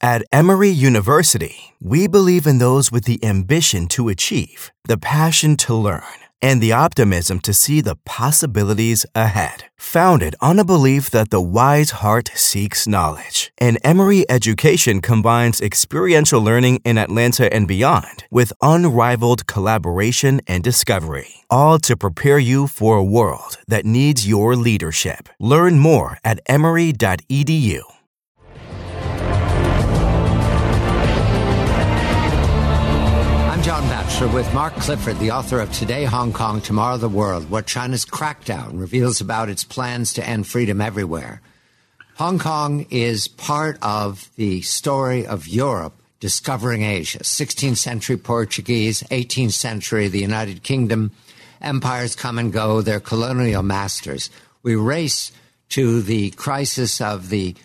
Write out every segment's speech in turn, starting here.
At Emory University, we believe in those with the ambition to achieve, the passion to learn, and the optimism to see the possibilities ahead. Founded on a belief that the wise heart seeks knowledge, and Emory education combines experiential learning in Atlanta and beyond with unrivaled collaboration and discovery, all to prepare you for a world that needs your leadership. Learn more at emory.edu. John Batchelor with Mark Clifford, the author of Today Hong Kong, Tomorrow the World, What China's Crackdown Reveals About Its Plans to End Freedom Everywhere. Hong Kong is part of the story of Europe discovering Asia. 16th century Portuguese, 18th century the United Kingdom. Empires come and go, they're colonial masters. We race to the crisis of the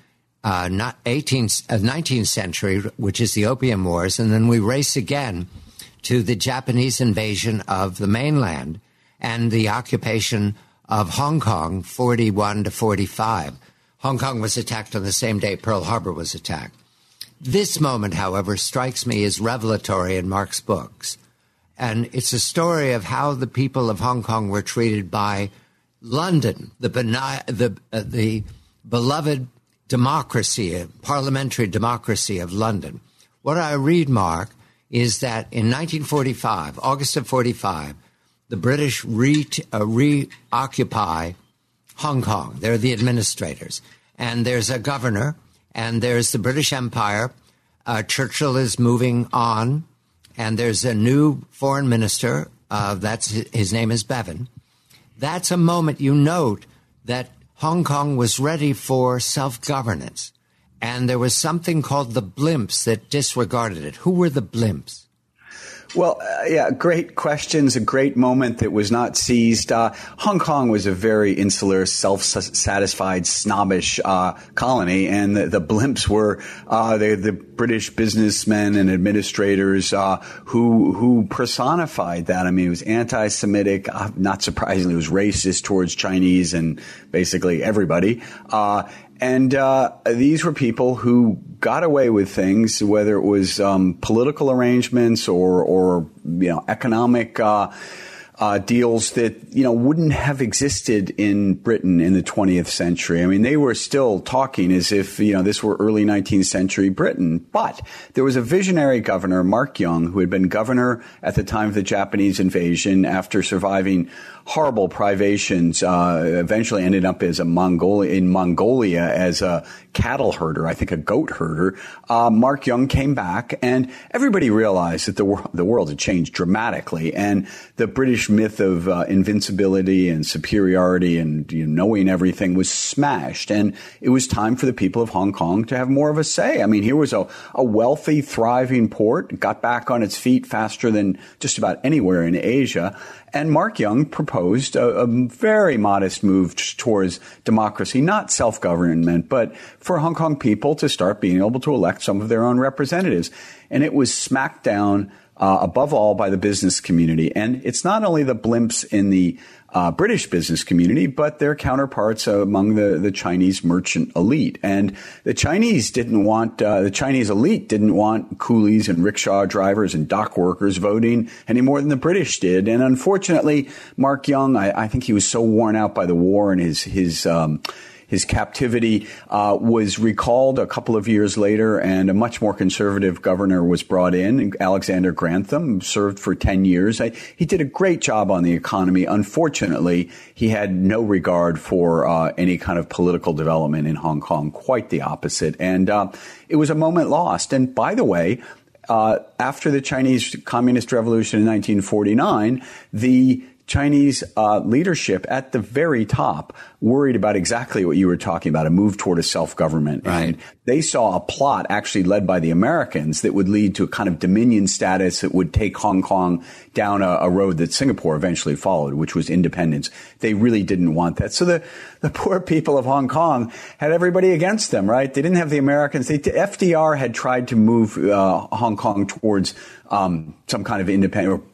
19th century, which is the Opium Wars, and then we race again to the Japanese invasion of the mainland and the occupation of Hong Kong, 41 to 45. Hong Kong was attacked on the same day Pearl Harbor was attacked. This moment, however, strikes me as revelatory in Mark's books. And it's a story of how the people of Hong Kong were treated by London, the beloved democracy, parliamentary democracy of London. What I read, Mark, is that in 1945, August of 45, the British reoccupy Hong Kong. They're the administrators. And there's a governor, and there's the British Empire. Churchill is moving on, and there's a new foreign minister. His name is Bevan. That's a moment you note that Hong Kong was ready for self-governance. And there was something called the blimps that disregarded it. Who were the blimps? Well, great questions. A great moment that was not seized. Hong Kong was a very insular, self-satisfied, snobbish colony, and the blimps were the British businessmen and administrators who personified that. I mean, it was anti-Semitic. Not surprisingly, it was racist towards Chinese and basically everybody. And these were people who got away with things, whether it was political arrangements or economic deals that wouldn't have existed in Britain in the 20th century. I mean, they were still talking as if this were early 19th century Britain. But there was a visionary governor, Mark Young, who had been governor at the time of the Japanese invasion after surviving horrible privations, eventually ended up as in Mongolia as a cattle herder, I think a goat herder. Mark Young came back, and everybody realized that the world had changed dramatically, and the British myth of invincibility and superiority and knowing everything was smashed, and it was time for the people of Hong Kong to have more of a say. I mean, here was a wealthy, thriving port, got back on its feet faster than just about anywhere in Asia. And Mark Young proposed a very modest move towards democracy, not self-government, but for Hong Kong people to start being able to elect some of their own representatives. And it was smacked down above all by the business community. And it's not only the blimps in the British business community, but their counterparts among the Chinese merchant elite. And the Chinese elite didn't want coolies and rickshaw drivers and dock workers voting any more than the British did. And unfortunately, Mark Young, I think he was so worn out by the war and his captivity was recalled a couple of years later, and a much more conservative governor was brought in, Alexander Grantham, served for 10 years. He did a great job on the economy. Unfortunately, he had no regard for any kind of political development in Hong Kong, quite the opposite. And it was a moment lost. And by the way, after the Chinese Communist Revolution in 1949, the Chinese leadership at the very top worried about exactly what you were talking about, a move toward a self-government. Right. And they saw a plot actually led by the Americans that would lead to a kind of dominion status that would take Hong Kong down a road that Singapore eventually followed, which was independence. They really didn't want that. So the poor people of Hong Kong had everybody against them, right? They didn't have the Americans. FDR had tried to move Hong Kong towards some kind of independent or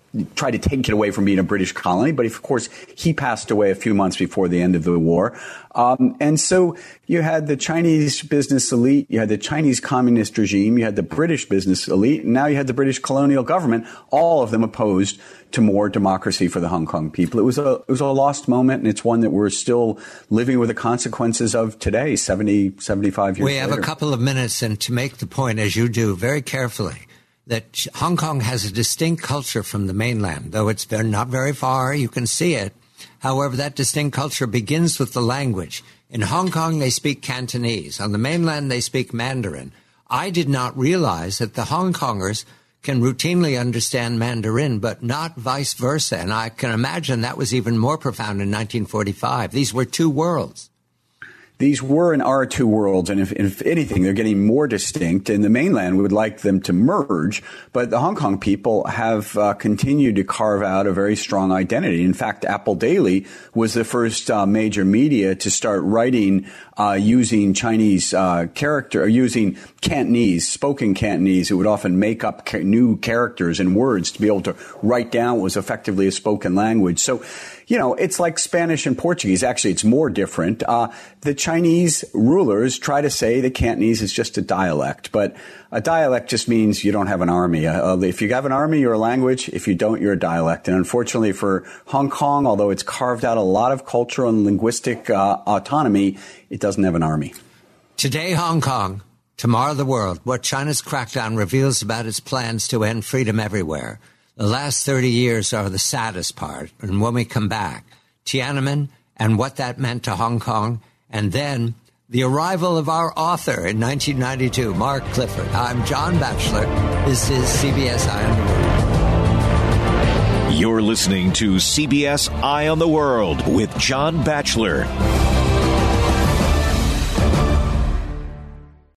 tried to take it away from being a British colony. But of course, he passed away a few months before the end of the war. And so you had the Chinese business elite, you had the Chinese communist regime, you had the British business elite, and now you had the British colonial government, all of them opposed to more democracy for the Hong Kong people. It was a lost moment, and it's one that we're still living with the consequences of today, 75 years later. We have a couple of minutes, and to make the point, as you do, very carefully, that Hong Kong has a distinct culture from the mainland. Though it's not very far, you can see it. However, that distinct culture begins with the language. In Hong Kong, they speak Cantonese. On the mainland, they speak Mandarin. I did not realize that the Hong Kongers can routinely understand Mandarin, but not vice versa. And I can imagine that was even more profound in 1945. These were two worlds. These were and are two worlds, and if anything, they're getting more distinct. And the mainland would like them to merge, but the Hong Kong people have continued to carve out a very strong identity. In fact, Apple Daily was the first major media to start writing using Chinese character, or using Cantonese, spoken Cantonese. It would often make up new characters and words to be able to write down what was effectively a spoken language. So, it's like Spanish and Portuguese. Actually, it's more different. The Chinese rulers try to say that Cantonese is just a dialect, but a dialect just means you don't have an army. If you have an army, you're a language. If you don't, you're a dialect. And unfortunately for Hong Kong, although it's carved out a lot of cultural and linguistic autonomy, it doesn't have an army. Today, Hong Kong, tomorrow, the world. What China's crackdown reveals about its plans to end freedom everywhere. The last 30 years are the saddest part. And when we come back, Tiananmen and what that meant to Hong Kong, and then the arrival of our author in 1992, Mark Clifford. I'm John Batchelor. This is CBS Eye on the World. You're listening to CBS Eye on the World with John Batchelor.